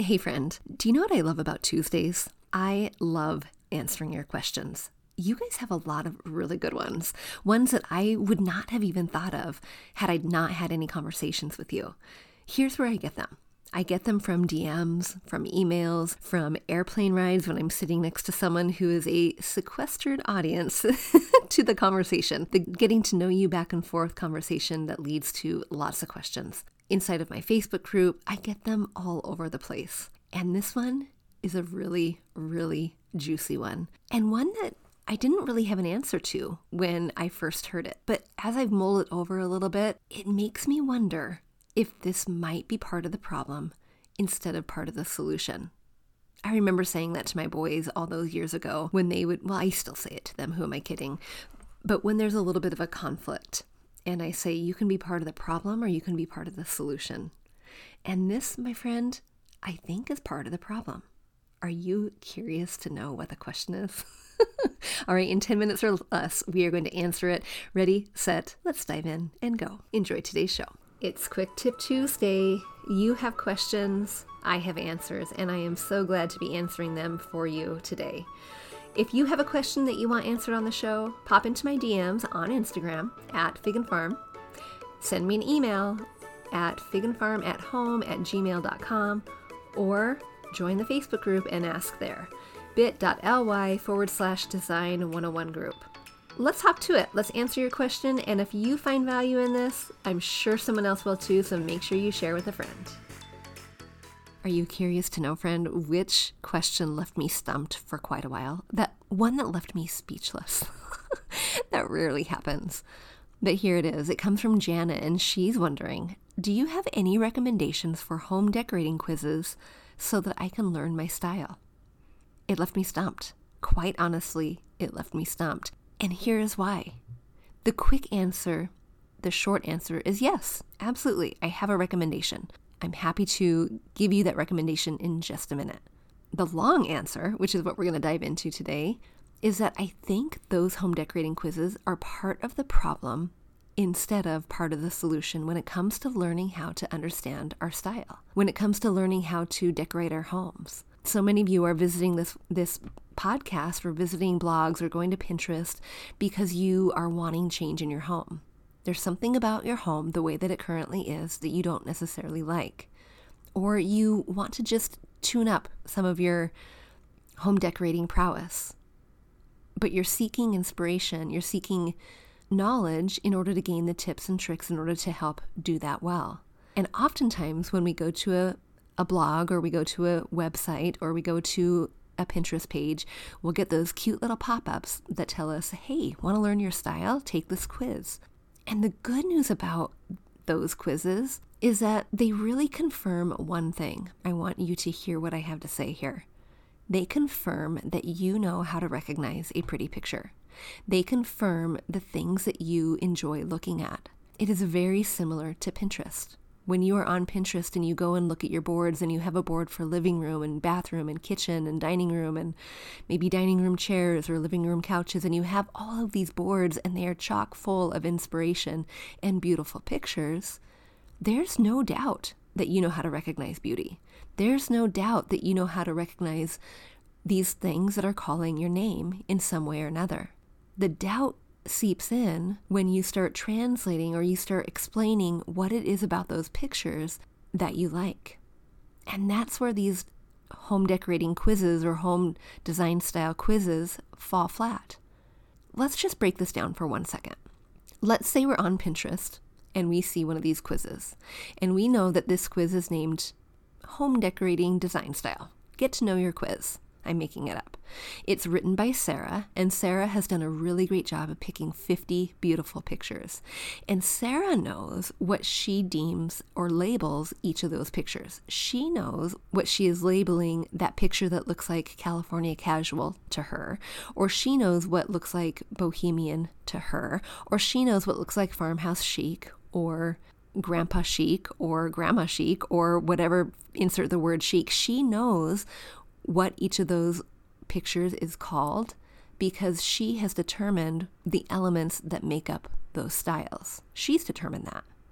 Hey friend, do you know what I love about Tuesdays? I love answering your questions. You guys have a lot of really good ones that I would not have even thought of had I not had any conversations with you. Here's where I get them. I get them from DMs, from emails, from airplane rides when I'm sitting next to someone who is a sequestered audience to the conversation, the getting to know you back and forth conversation that leads to lots of questions. Inside of my Facebook group, I get them all over the place. And this one is a really, really juicy one. And one that I didn't really have an answer to when I first heard it. But as I've mulled it over a little bit, it makes me wonder if this might be part of the problem instead of part of the solution. I remember saying that to my boys all those years ago when they would, I still say it to them, who am I kidding? But when there's a little bit of a conflict, and I say, you can be part of the problem or you can be part of the solution. And this, my friend, I think is part of the problem. Are you curious to know what the question is? All right, in 10 minutes or less, we are going to answer it. Ready, set, let's dive in and go. Enjoy today's show. It's Quick Tip Tuesday. You have questions, I have answers, and I am so glad to be answering them for you today. If you have a question that you want answered on the show, pop into my DMs on Instagram at Fig and Farm. Send me an email at figandfarmathome@gmail.com or join the Facebook group and ask there. bit.ly/design101 group. Let's hop to it. Let's answer your question. And if you find value in this, I'm sure someone else will too. So make sure you share with a friend. Are you curious to know, friend, which question left me stumped for quite a while? That one that left me speechless. That rarely happens. But here it is. It comes from Jana, and she's wondering, do you have any recommendations for home decorating quizzes so that I can learn my style? It left me stumped. Quite honestly, it left me stumped. And here is why. The quick answer, the short answer is yes, absolutely. I have a recommendation. I'm happy to give you that recommendation in just a minute. The long answer, which is what we're going to dive into today, is that I think those home decorating quizzes are part of the problem instead of part of the solution when it comes to learning how to understand our style, when it comes to learning how to decorate our homes. So many of you are visiting this podcast or visiting blogs or going to Pinterest because you are wanting change in your home. There's something about your home, the way that it currently is, that you don't necessarily like. Or you want to just tune up some of your home decorating prowess. But you're seeking inspiration, you're seeking knowledge in order to gain the tips and tricks in order to help do that well. And oftentimes when we go to a blog or we go to a website or we go to a Pinterest page, we'll get those cute little pop-ups that tell us, hey, want to learn your style? Take this quiz. And the good news about those quizzes is that they really confirm one thing. I want you to hear what I have to say here. They confirm that you know how to recognize a pretty picture. They confirm the things that you enjoy looking at. It is very similar to Pinterest. When you are on Pinterest and you go and look at your boards and you have a board for living room and bathroom and kitchen and dining room and maybe dining room chairs or living room couches, and you have all of these boards and they are chock full of inspiration and beautiful pictures, there's no doubt that you know how to recognize beauty. There's no doubt that you know how to recognize these things that are calling your name in some way or another. The doubt seeps in when you start translating or you start explaining what it is about those pictures that you like. And that's where these home decorating quizzes or home design style quizzes fall flat. Let's just break this down for 1 second. Let's say we're on Pinterest and we see one of these quizzes and we know that this quiz is named Home Decorating Design Style. Get to know your quiz. I'm making it up. It's written by Sarah, and Sarah has done a really great job of picking 50 beautiful pictures. And Sarah knows what she deems or labels each of those pictures. She knows what she is labeling that picture that looks like California casual to her, or she knows what looks like bohemian to her, or she knows what looks like farmhouse chic, or grandpa chic, or grandma chic, or whatever, insert the word chic. She knows what each of those pictures is called because she has determined the elements that make up those styles. She's determined that.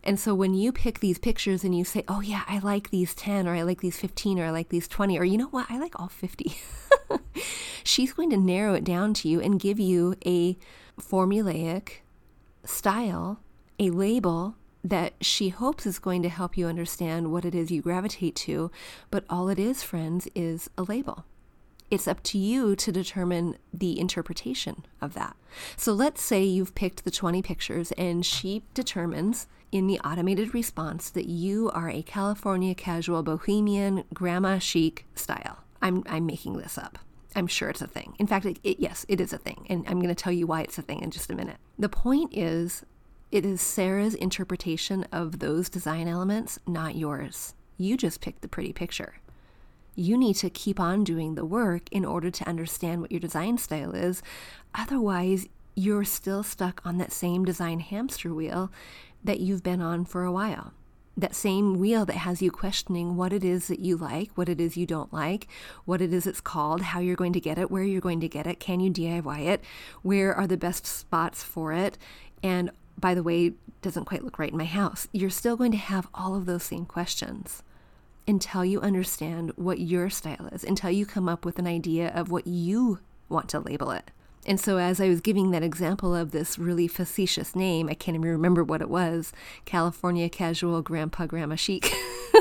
And so when you pick these pictures and you say, oh yeah, I like these 10, or I like these 15, or I like these 20, or you know what, I like all 50. She's going to narrow it down to you and give you a formulaic style, a label that she hopes is going to help you understand what it is you gravitate to. But all it is, friends, is a label. It's up to you to determine the interpretation of that. So let's say you've picked the 20 pictures and she determines in the automated response that you are a California casual bohemian grandma chic style. I'm making this up. I'm sure it's a thing. In fact, yes, it is a thing. And I'm going to tell you why it's a thing in just a minute. The point is, it is Sarah's interpretation of those design elements, not yours. You just picked the pretty picture. You need to keep on doing the work in order to understand what your design style is. Otherwise, you're still stuck on that same design hamster wheel that you've been on for a while. That same wheel that has you questioning what it is that you like, what it is you don't like, what it is it's called, how you're going to get it, where you're going to get it, can you DIY it, where are the best spots for it, and by the way, it doesn't quite look right in my house. You're still going to have all of those same questions until you understand what your style is, until you come up with an idea of what you want to label it. And so as I was giving that example of this really facetious name, I can't even remember what it was, California Casual Grandma Chic.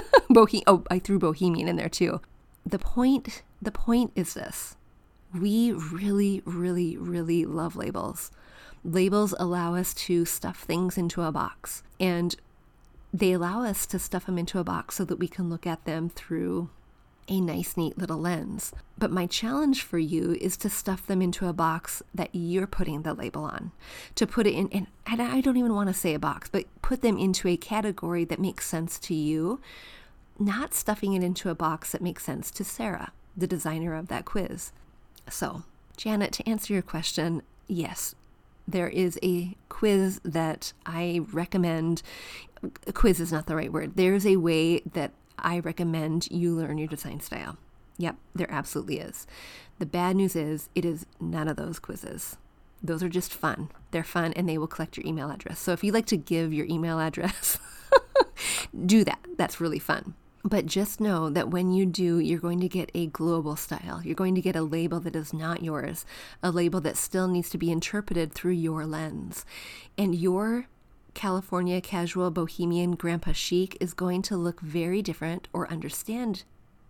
I threw Bohemian in there too. The point is this. We really, really, really love labels. Labels allow us to stuff things into a box, and they allow us to stuff them into a box so that we can look at them through a nice, neat little lens. But my challenge for you is to stuff them into a box that you're putting the label on, to put it in, and I don't even want to say a box, but put them into a category that makes sense to you, not stuffing it into a box that makes sense to Sarah, the designer of that quiz. So, Janet, to answer your question, yes, there is a quiz that I recommend. Quiz is not the right word. There's a way that I recommend you learn your design style. Yep, there absolutely is. The bad news is it is none of those quizzes. Those are just fun. They're fun and they will collect your email address. So if you like to give your email address, do that. That's really fun. But just know that when you do, you're going to get a global style. You're going to get a label that is not yours, a label that still needs to be interpreted through your lens. And your California Casual Bohemian Grandpa Chic is going to look very different or understood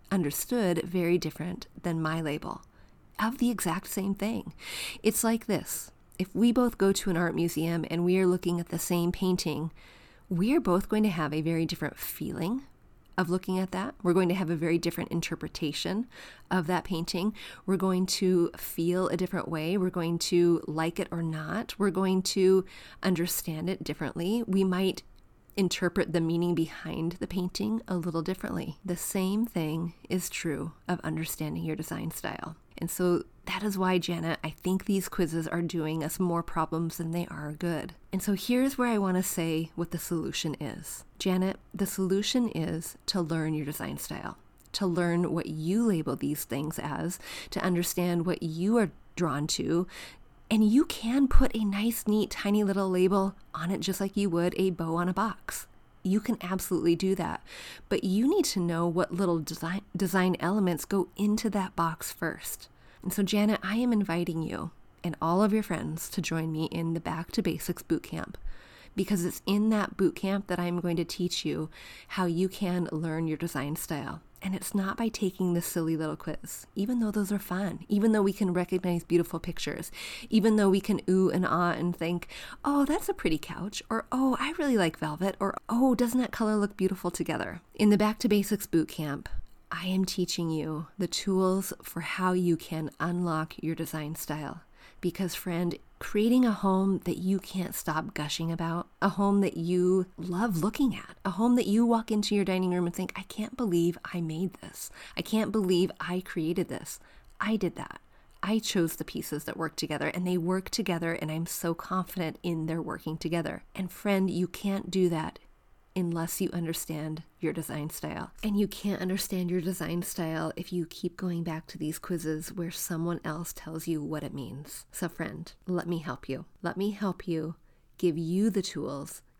very different than my label of the exact same thing. It's like this. If we both go to an art museum and we are looking at the same painting, we are both going to have a very different feeling of looking at that. We're going to have a very different interpretation of that painting. We're going to feel a different way. We're going to like it or not. We're going to understand it differently. We might interpret the meaning behind the painting a little differently. The same thing is true of understanding your design style. And so that is why, Janet, I think these quizzes are doing us more problems than they are good. And so here's where I want to say what the solution is. Janet, the solution is to learn your design style, to learn what you label these things as, to understand what you are drawn to. And you can put a nice, neat, tiny little label on it just like you would a bow on a box. You can absolutely do that. But you need to know what little design elements go into that box first. And so, Janet, I am inviting you and all of your friends to join me in the Back to Basics Bootcamp, because it's in that bootcamp that I'm going to teach you how you can learn your design style. And it's not by taking this silly little quiz, even though those are fun, even though we can recognize beautiful pictures, even though we can ooh and ah and think, oh, that's a pretty couch, or oh, I really like velvet, or oh, doesn't that color look beautiful together? In the Back to Basics Bootcamp, I am teaching you the tools for how you can unlock your design style. Because, friend, creating a home that you can't stop gushing about, a home that you love looking at, a home that you walk into your dining room and think, I can't believe I made this. I can't believe I created this. I did that. I chose the pieces that work together, and they work together, and I'm so confident in their working together. And friend, you can't do that unless you understand your design style. And you can't understand your design style if you keep going back to these quizzes where someone else tells you what it means. So friend, let me help you. Let me help you give you the tools,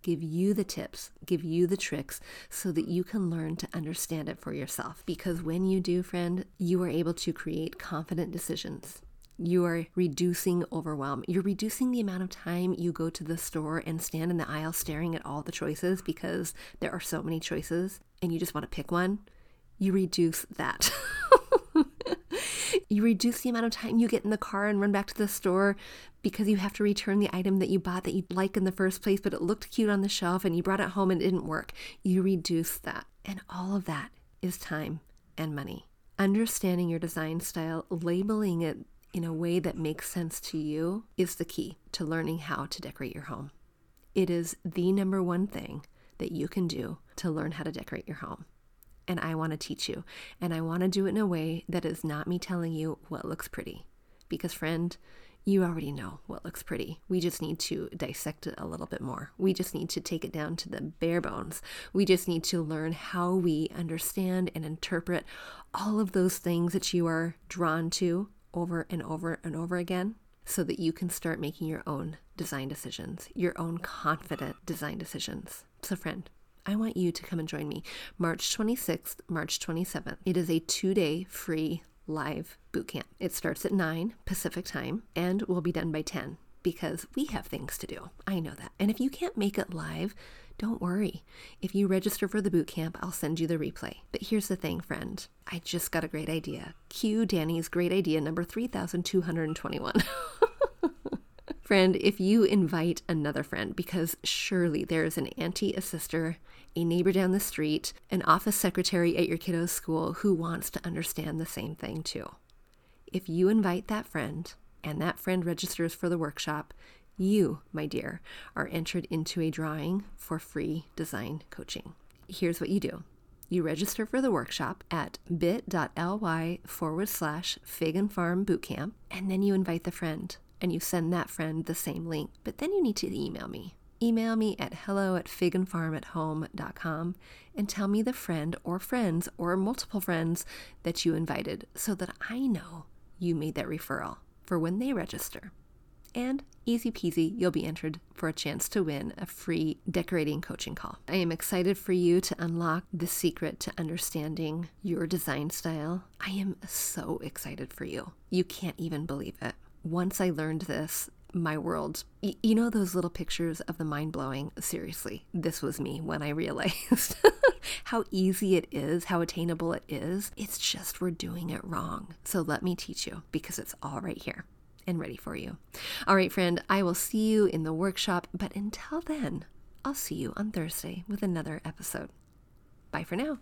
give you the tips, give you the tricks so that you can learn to understand it for yourself. Because when you do, friend, you are able to create confident decisions. You are reducing overwhelm. You're reducing the amount of time you go to the store and stand in the aisle staring at all the choices because there are so many choices and you just want to pick one. You reduce that. You reduce the amount of time you get in the car and run back to the store because you have to return the item that you bought that you like in the first place, but it looked cute on the shelf and you brought it home and it didn't work. You reduce that. And all of that is time and money. Understanding your design style, labeling it in a way that makes sense to you is the key to learning how to decorate your home. It is the number one thing that you can do to learn how to decorate your home. And I want to teach you. And I want to do it in a way that is not me telling you what looks pretty. Because friend, you already know what looks pretty. We just need to dissect it a little bit more. We just need to take it down to the bare bones. We just need to learn how we understand and interpret all of those things that you are drawn to over and over and over again so that you can start making your own design decisions, your own confident design decisions. So friend, I want you to come and join me March 26th, March 27th. It is a 2-day free live boot camp. It starts at 9 Pacific time and will be done by 10 because we have things to do. I know that. And if you can't make it live, don't worry. If you register for the boot camp, I'll send you the replay. But here's the thing, friend. I just got a great idea. Cue Danny's great idea number 3,221. Friend, if you invite another friend, because surely there is an auntie, a sister, a neighbor down the street, an office secretary at your kiddo's school who wants to understand the same thing too. If you invite that friend and that friend registers for the workshop, you, my dear, are entered into a drawing for free design coaching. Here's what you do. You register for the workshop at bit.ly/Fig and Farm Bootcamp, and then you invite the friend. And you send that friend the same link. But then you need to email me. Email me at hello@figandfarmathome.com and tell me the friend or friends or multiple friends that you invited so that I know you made that referral for when they register. And easy peasy, you'll be entered for a chance to win a free decorating coaching call. I am excited for you to unlock the secret to understanding your design style. I am so excited for you. You can't even believe it. Once I learned this, my world, you know those little pictures of the mind-blowing? Seriously, this was me when I realized how easy it is, how attainable it is. It's just we're doing it wrong. So let me teach you because it's all right here and ready for you. All right, friend, I will see you in the workshop, but until then, I'll see you on Thursday with another episode. Bye for now.